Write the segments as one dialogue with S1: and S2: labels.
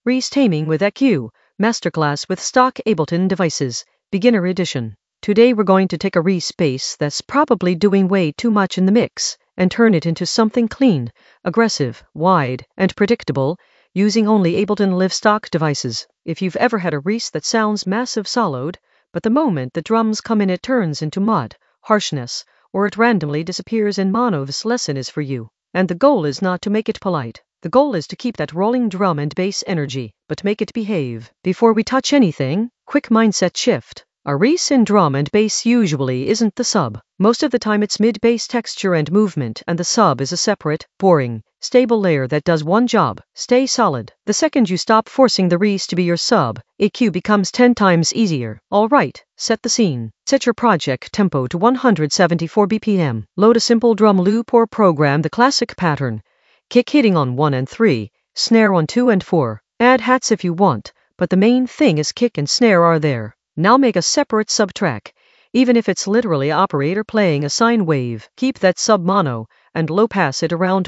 S1: Reese Taming with EQ, Masterclass with Stock Ableton Devices, Beginner Edition. Today we're going to take a Reese bass that's probably doing way too much in the mix and turn it into something clean, aggressive, wide, and predictable, using only Ableton Live stock devices. If you've ever had a Reese that sounds massive solid, but the moment the drums come in it turns into mud, harshness, or it randomly disappears in mono, this lesson is for you. And the goal is not to make it polite. The goal is to keep that rolling drum and bass energy, but make it behave. Before we touch anything, quick mindset shift. A Reese in drum and bass usually isn't the sub. Most of the time it's mid-bass texture and movement, and the sub is a separate, boring, stable layer that does one job: stay solid. The second you stop forcing the Reese to be your sub, EQ becomes 10 times easier. Alright, set the scene. Set your project tempo to 174 BPM. Load a simple drum loop or program the classic pattern. Kick hitting on 1 and 3, snare on 2 and 4. Add hats if you want, but the main thing is kick and snare are there. Now make a separate sub-track, even if it's literally operator playing a sine wave. Keep that sub mono, and low pass it around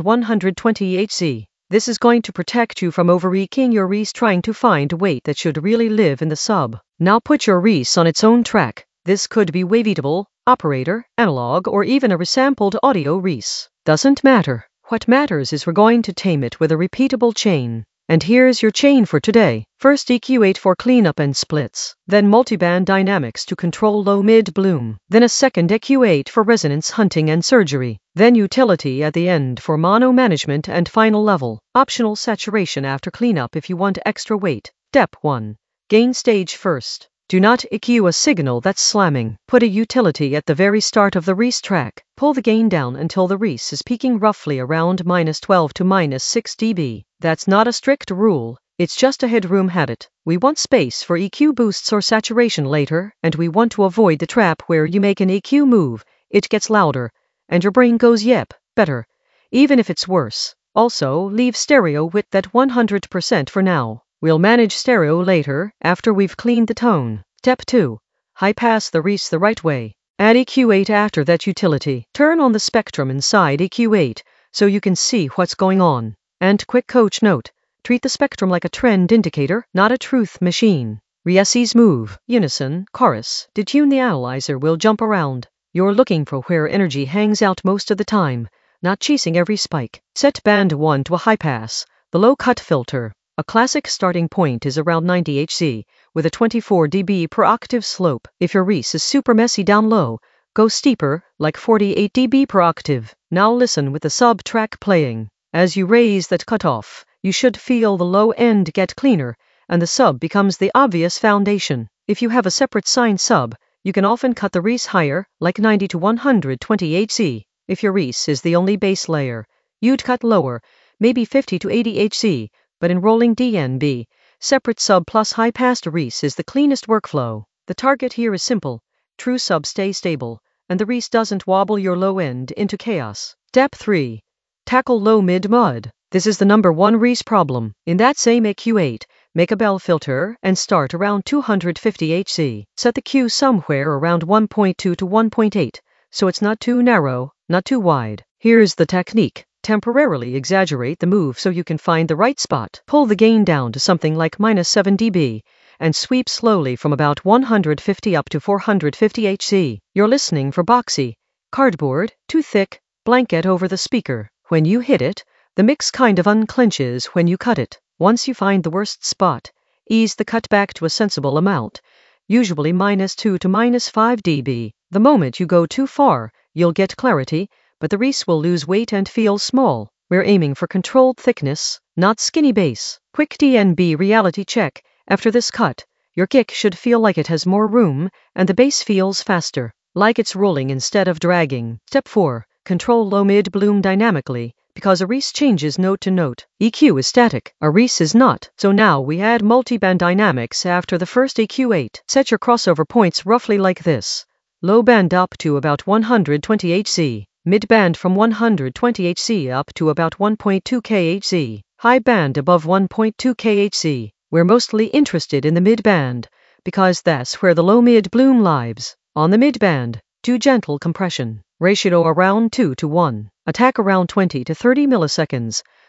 S1: 120 Hz. This is going to protect you from over-EQing your Reese trying to find a weight that should really live in the sub. Now put your Reese on its own track. This could be waveatable, operator, analog, or even a resampled audio Reese. Doesn't matter. What matters is we're going to tame it with a repeatable chain. And here's your chain for today. First EQ8 for cleanup and splits. Then multiband dynamics to control low-mid bloom. Then a second EQ8 for resonance hunting and surgery. Then utility at the end for mono management and final level. Optional saturation after cleanup if you want extra weight. Step 1. Gain stage first. Do not EQ a signal that's slamming. Put a utility at the very start of the Reese track. Pull the gain down until the Reese is peaking roughly around -12 to -6 dB. That's not a strict rule, it's just a headroom habit. We want space for EQ boosts or saturation later, and we want to avoid the trap where you make an EQ move, it gets louder, and your brain goes yep, better, even if it's worse. Also, leave stereo width at 100% for now. We'll manage stereo later, after we've cleaned the tone. Step 2. High pass the Reese the right way. Add EQ8 after that utility. Turn on the spectrum inside EQ8, so you can see what's going on. And quick coach note, treat the spectrum like a trend indicator, not a truth machine. Reese's move, unison, chorus, detune the analyzer will jump around. You're looking for where energy hangs out most of the time, not chasing every spike. Set band 1 to a high pass, the low cut filter. A classic starting point is around 90 Hz, with a 24 dB per octave slope. If your Reese is super messy down low, go steeper, like 48 dB per octave. Now listen with the sub track playing. As you raise that cutoff, you should feel the low end get cleaner, and the sub becomes the obvious foundation. If you have a separate sine sub, you can often cut the Reese higher, like 90 to 120 Hz. If your Reese is the only bass layer, you'd cut lower, maybe 50 to 80 Hz. But in rolling DNB, separate sub plus high pass Reese is the cleanest workflow. The target here is simple. True sub stay stable, and the Reese doesn't wobble your low end into chaos. Step 3. Tackle low mid mud. This is the #1 Reese problem. In that same EQ8, make a bell filter and start around 250 Hz. Set the Q somewhere around 1.2 to 1.8, so it's not too narrow, not too wide. Here's the technique. Temporarily exaggerate the move so you can find the right spot. Pull the gain down to something like -7 dB, and sweep slowly from about 150 up to 450 Hz. You're listening for boxy, cardboard, too thick, blanket over the speaker. When you hit it, the mix kind of unclenches when you cut it. Once you find the worst spot, ease the cut back to a sensible amount, usually -2 to -5 dB. The moment you go too far, you'll get clarity, but the Reese will lose weight and feel small. We're aiming for controlled thickness, not skinny bass. Quick DNB reality check. After this cut, your kick should feel like it has more room, and the bass feels faster, like it's rolling instead of dragging. Step 4. Control low-mid bloom dynamically, because a Reese changes note to note. EQ is static, a Reese is not. So now we add multiband dynamics after the first EQ8. Set your crossover points roughly like this. Low band up to about 120 Hz. Mid-band from 120 Hz up to about 1.2 kHz. High band above 1.2 kHz. We're mostly interested in the mid-band, because that's where the low-mid bloom lives. On the mid-band, do gentle compression. Ratio around 2 to 1. Attack around 20 to 30 milliseconds,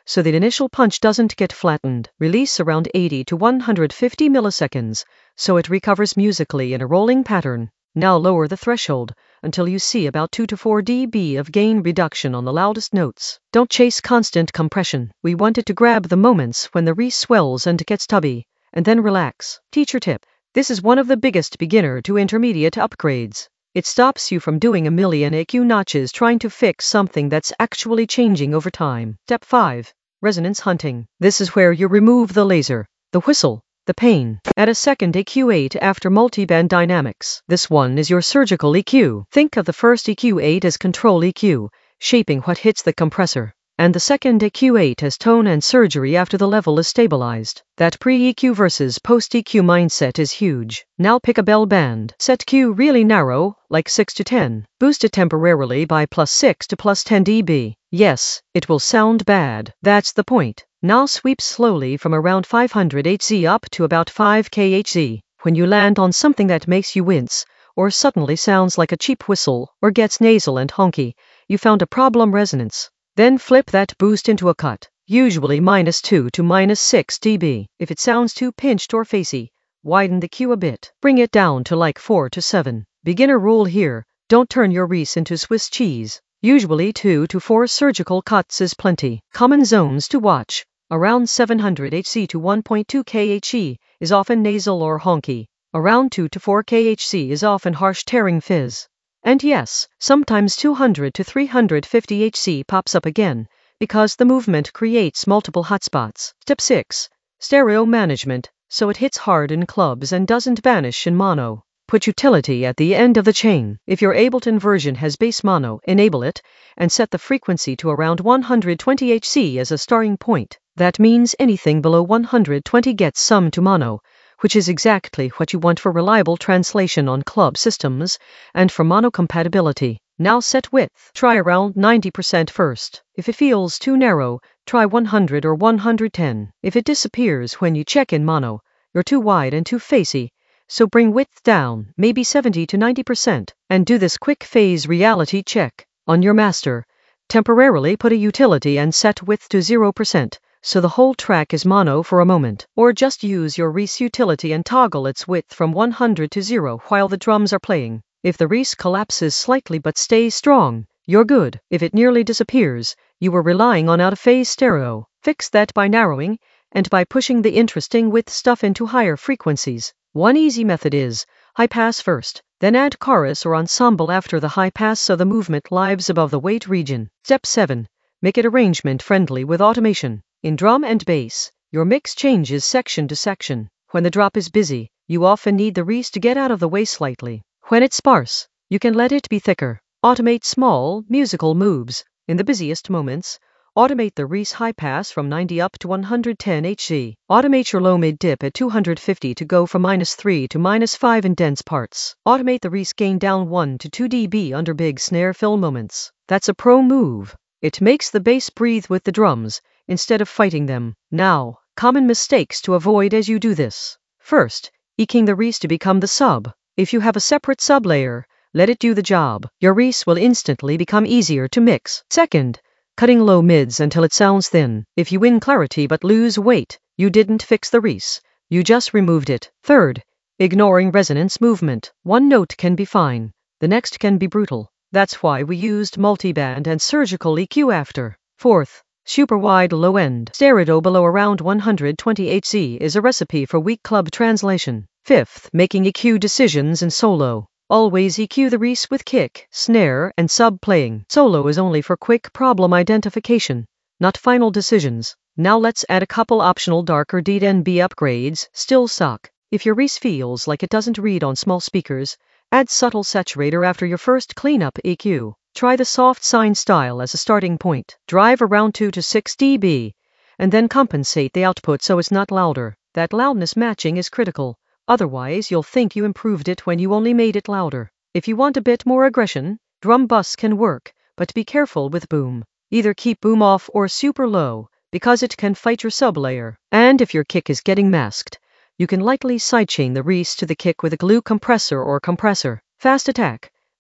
S1: so the initial punch doesn't get flattened. Release around 80 to 150 milliseconds, so it recovers musically in a rolling pattern. Now lower the threshold until you see about 2 to 4 dB of gain reduction on the loudest notes. Don't chase constant compression. We want it to grab the moments when the reese swells and gets tubby, and then relax. Teacher tip. This is one of the biggest beginner to intermediate upgrades. It stops you from doing a million EQ notches trying to fix something that's actually changing over time. Step 5. Resonance hunting. This is where you remove the laser, the whistle, the pain. Add a second EQ8 after multiband dynamics. This one is your surgical EQ. Think of the first EQ8 as control EQ, shaping what hits the compressor, and the second EQ8 as tone and surgery after the level is stabilized. That pre-EQ versus post-EQ mindset is huge. Now pick a bell band. Set Q really narrow, like 6 to 10. Boost it temporarily by +6 to +10 dB. Yes, it will sound bad. That's the point. Now sweep slowly from around 500 Hz up to about 5K Hz. When you land on something that makes you wince, or suddenly sounds like a cheap whistle, or gets nasal and honky, you found a problem resonance. Then flip that boost into a cut, usually -2 to -6 dB. If it sounds too pinched or facey, widen the Q a bit. Bring it down to like 4 to 7. Beginner rule here, don't turn your reese into Swiss cheese. Usually 2 to 4 surgical cuts is plenty. Common zones to watch. Around 700 Hz to 1.2 kHz is often nasal or honky. Around 2 to 4 kHz is often harsh tearing fizz. And yes, sometimes 200 to 350 Hz pops up again, because the movement creates multiple hotspots. Step 6. Stereo management, so it hits hard in clubs and doesn't vanish in mono. Put utility at the end of the chain. If your Ableton version has bass mono, enable it, and set the frequency to around 120 Hz as a starting point. That means anything below 120 gets summed to mono, which is exactly what you want for reliable translation on club systems and for mono compatibility. Now set width. Try around 90% first. If it feels too narrow, try 100 or 110. If it disappears when you check in mono, you're too wide and too facey, so bring width down, maybe 70 to 90%, and do this quick phase reality check. On your master, temporarily put a utility and set width to 0%. So the whole track is mono for a moment. Or just use your reese utility and toggle its width from 100 to 0 while the drums are playing. If the reese collapses slightly but stays strong, you're good. If it nearly disappears, you were relying on out-of-phase stereo. Fix that by narrowing, and by pushing the interesting width stuff into higher frequencies. One easy method is, high pass first, then add chorus or ensemble after the high pass so the movement lives above the weight region. Step 7. Make it arrangement friendly with automation. In drum and bass, your mix changes section to section. When the drop is busy, you often need the reese to get out of the way slightly. When it's sparse, you can let it be thicker. Automate small, musical moves. In the busiest moments, automate the reese high pass from 90 up to 110 Hz. Automate your low mid dip at 250 to go from -3 to -5 in dense parts. Automate the reese gain down 1 to 2 dB under big snare fill moments. That's a pro move. It makes the bass breathe with the drums, instead of fighting them. Now, common mistakes to avoid as you do this. First, eking the reese to become the sub. If you have a separate sublayer, let it do the job. Your reese will instantly become easier to mix. Second, cutting low mids until it sounds thin. If you win clarity but lose weight, you didn't fix the reese. You just removed it. Third, ignoring resonance movement. One note can be fine. The next can be brutal. That's why we used multiband and surgical EQ after. Fourth, super wide low end. Stereo below around 120 Hz is a recipe for weak club translation. Fifth, making EQ decisions in solo. Always EQ the reese with kick, snare, and sub playing. Solo is only for quick problem identification, not final decisions. Now let's add a couple optional darker DNB upgrades. Still suck. If your reese feels like it doesn't read on small speakers, add subtle saturator after your first cleanup EQ. Try the soft sine style as a starting point. Drive around 2 to 6 dB, and then compensate the output so it's not louder. That loudness matching is critical. Otherwise, you'll think you improved it when you only made it louder. If you want a bit more aggression, drum bus can work, but be careful with boom. Either keep boom off or super low, because it can fight your sublayer. And if your kick is getting masked, you can lightly sidechain the reese to the kick with a glue compressor or compressor. Fast attack.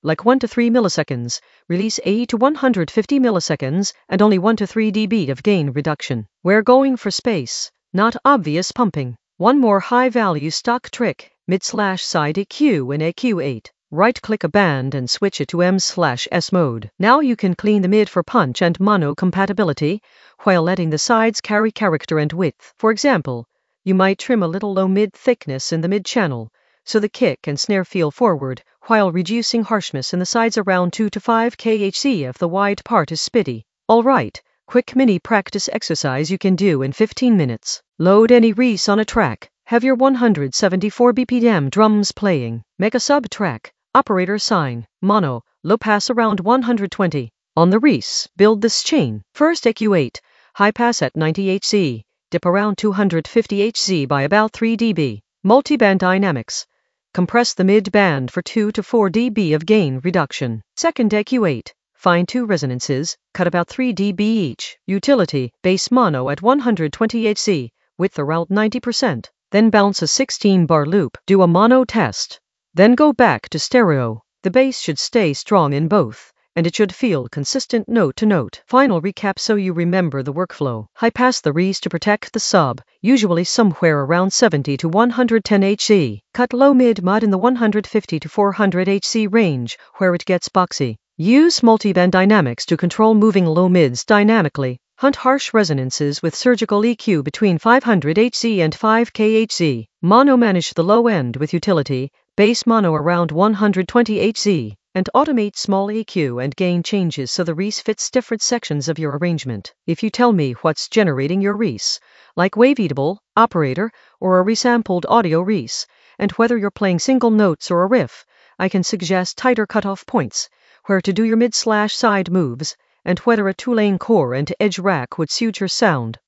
S1: like 1 to 3 milliseconds, release 80 to 150 milliseconds, and only 1 to 3 dB of gain reduction. We're going for space, not obvious pumping. One more high-value stock trick, mid/side EQ in EQ8. Right-click a band and switch it to M/S mode. Now you can clean the mid for punch and mono compatibility, while letting the sides carry character and width. For example, you might trim a little low-mid thickness in the mid-channel, so the kick and snare feel forward, while reducing harshness in the sides around 2 to 5 kHz if the wide part is spitty. Alright, quick mini practice exercise you can do in 15 minutes. Load any Reese on a track. Have your 174 BPM drums playing. Make a sub-track. Operator sign, mono, low pass around 120. On the Reese, build this chain. First EQ8, high pass at 90 Hz, dip around 250 Hz by about 3 dB. Multiband dynamics. Compress the mid-band for 2 to 4 dB of gain reduction. Second EQ8, find 2 resonances, cut about 3 dB each. Utility, bass mono at 120 Hz, width around 90%. Then bounce a 16-bar loop. Do a mono test. Then go back to stereo. The bass should stay strong in both, and it should feel consistent note to note. Final recap so you remember the workflow. High pass the Reese to protect the sub, usually somewhere around 70 to 110 Hz. Cut low mid-mod in the 150 to 400 Hz range, where it gets boxy. Use multiband dynamics to control moving low mids dynamically. Hunt harsh resonances with surgical EQ between 500 Hz and 5 kHz. Mono manage the low end with utility, bass mono around 120 Hz, and automate small EQ and gain changes so the Reese fits different sections of your arrangement. If you tell me what's generating your Reese, like Waveatable, Operator, or a resampled audio Reese, and whether you're playing single notes or a riff, I can suggest tighter cutoff points, where to do your mid/side moves, and whether a 2-lane core and edge rack would suit your sound.